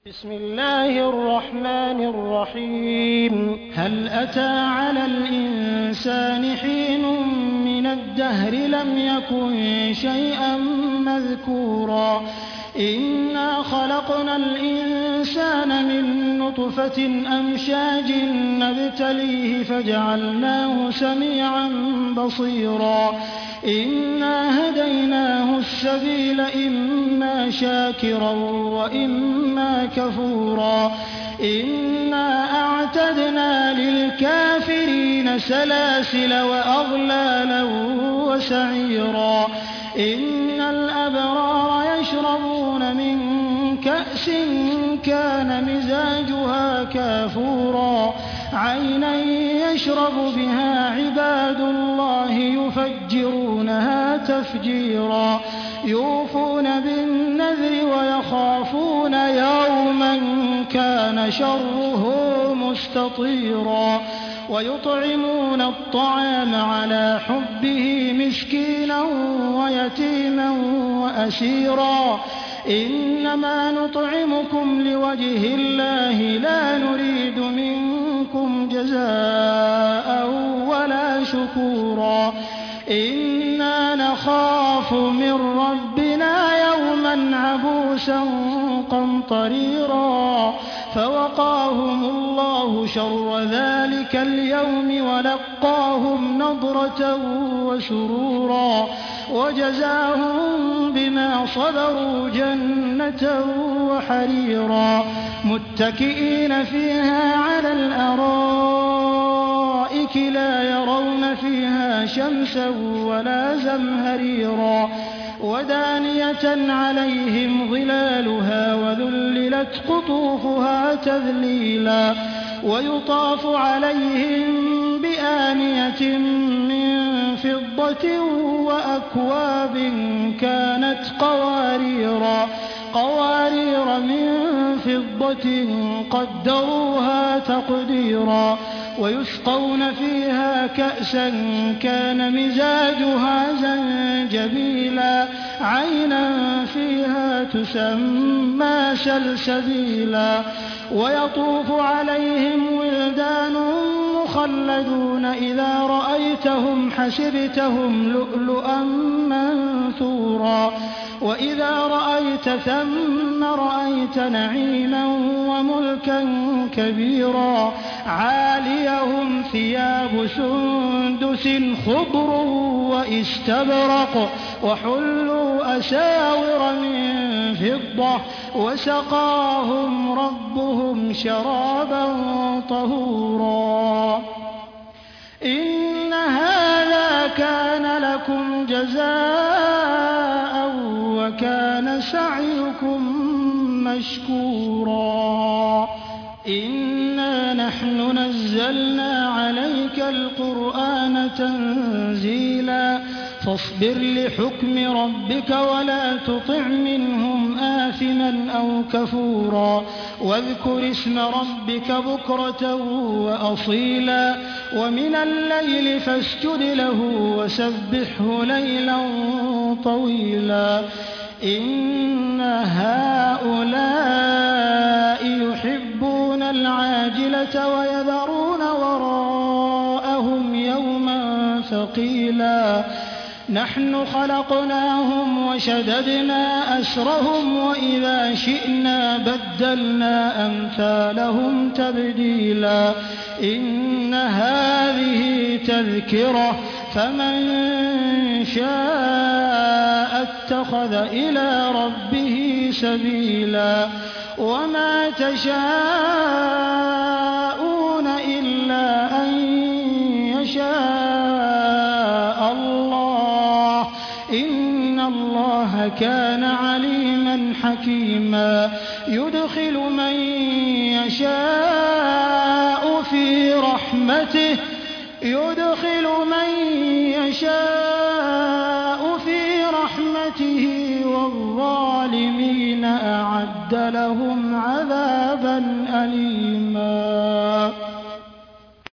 بسم الله الرحمن الرحيم. هل أتى على الإنسان حين من الدهر لم يكن شيئا مذكورا إنا خلقنا الإنسان من نطفة أمشاج نبتليه فجعلناه سميعا بصيرا إنا هديناه السبيل إما شاكرا وإما كفورا إنا أعتدنا للكافرين سلاسل وأغلالا وسعيرا إن الأبرار يشربون من كأس كان مزاجها كافورا عينا يشرب بها عباد الله يفجرونها تفجيرا يوفون بالنذر ويخافون يوما كان شره مستطيرا ويطعمون الطعام على حبه مسكينا ويتيما وأسيرا إنما نطعمكم لوجه الله لا نريد منكم جزاء ولا شكورا إنا نخاف من ربنا يوما عبوسا قمطريرا فوقاهم الله شر ذلك اليوم ولقاهم نضرة وسرورا وجزاهم بما صبروا جنة وحريرا متكئين فيها على الأرائك لا يرون فيها شمسا ولا زمهريرا ودانية عليهم ظلالها وذللت قطوفها تذليلا ويطاف عليهم بآنية من فضة وأكواب كانت قوارير من فضة قدروها تقديرا ويسقون فيها كأسا كان مزاجها زنجبيلا عينا فيها تسمى سلسبيلا ويطوف عليهم ولدان مخلدون إذا رأيتهم حسبتهم لؤلؤا منثورا وإذا رأيت ثم رأيت نعيما وملكا كبيرا عاليهم ثياب سندس خضر واستبرق وحلوا أساور من فضة وسقاهم ربهم شرابا طهورا إن هذا كان لكم جزاء وكان سعيكم مشكورا إنا نحن نزلنا عليك القرآن تنزيلا فاصبر لحكم ربك ولا تطع منهم آثما أو كفورا واذكر اسم ربك بكرة وأصيلا ومن الليل فاسجد له وسبحه ليلا طويلا إن هؤلاء يحبون العاجلة ويذرون وراءهم يوما ثقيلا نحن خلقناهم وشددنا أسرهم وإذا شئنا بدلنا أمثالهم تبديلا إن هذه تذكرة فمن شاء اتخذ إلى ربه سبيلا وما تشاءون إلا أن يشاء الله إن الله كان عليما حكيما يدخل من يشاء في رحمته والظالمين أعد لهم عذابا أليما